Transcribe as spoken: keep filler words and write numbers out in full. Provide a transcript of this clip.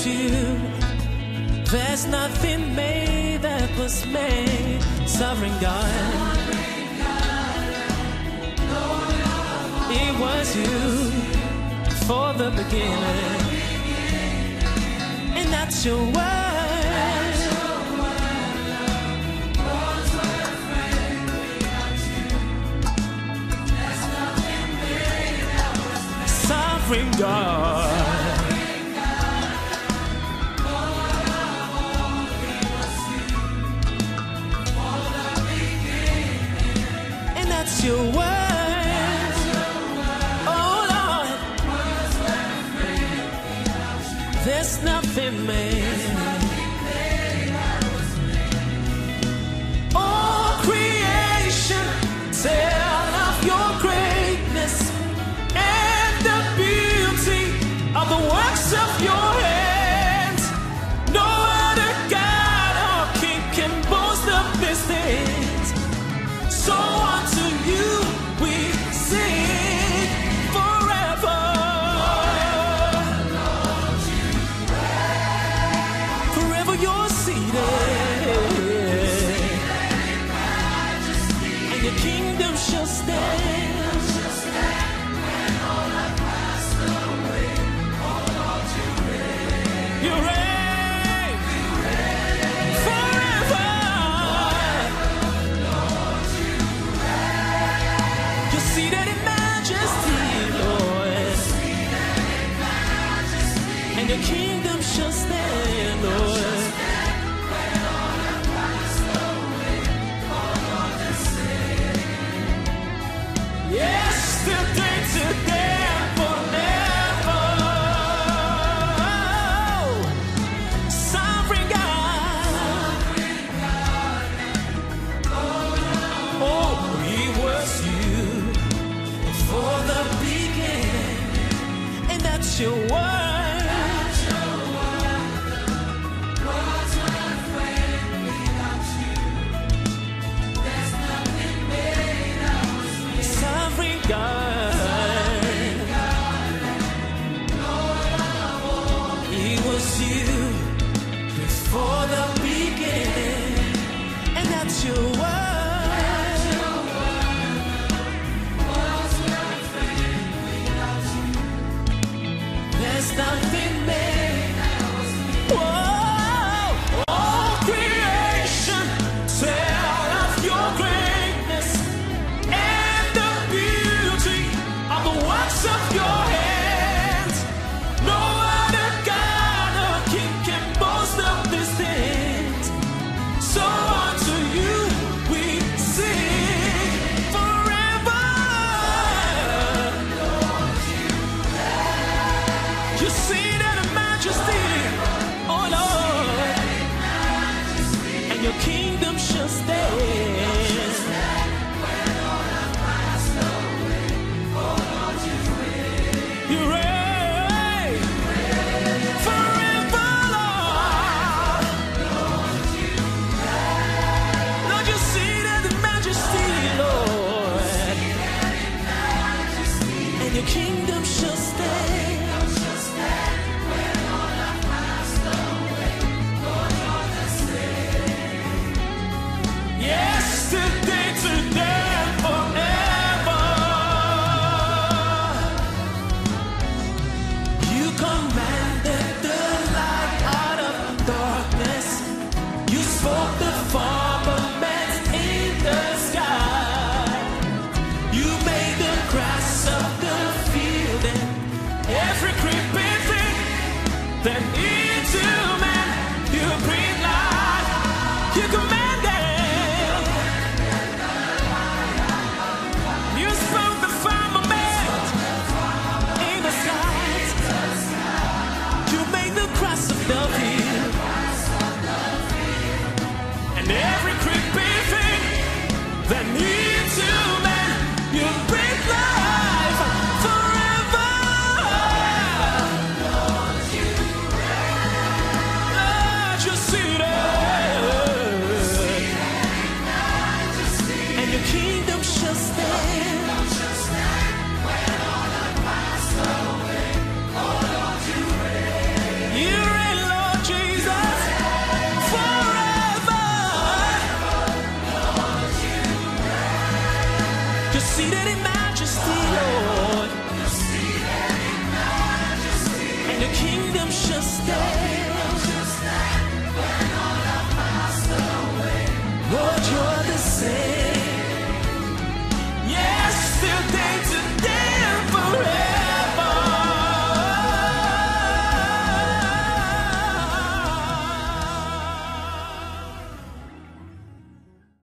was you. There's nothing made that was made. Sovereign God, it was you for the beginning, and that's your word. Sovereign God, and that's your word. Oh Lord, there's nothing made. All creation tell of your greatness and the beauty of the works of your hands. No other God or king can boast of these things. So unto you we sing forever. Forever you're seated, and your kingdom shall stand. You reign forever. You're seated in majesty, Lord, and your kingdom shall stand, Lord. Yesterday, today, and forever. Sovereign God, oh, it was you for the beginning, and that's your word. Sovereign God, it was you before the beginning, and that's your word. There's nothing made. Whoa, all creation tell of your greatness and the beauty of the works of your hands. No other God or king can boast of these things. So unto you we sing forever. You see that in majesty, oh Lord, and your kingdom shall stand. You reign forever, Lord. Lord, you see that in majesty, Lord, and your kingdom shall stand. Yesterday, today, and forever. You commanded the light out of darkness. You spoke the firmament in the sky. You made the grass of the field and every creeping thing that into man. You breathe life. You commanded. You spoke the firmament in the skies. You made the grass of the field and every creeping thing that needs to man. You breathe life forever. Lord, you see that, and your kingdom shall stand. You reign You're seated in majesty, Lord. And your kingdom shall stay.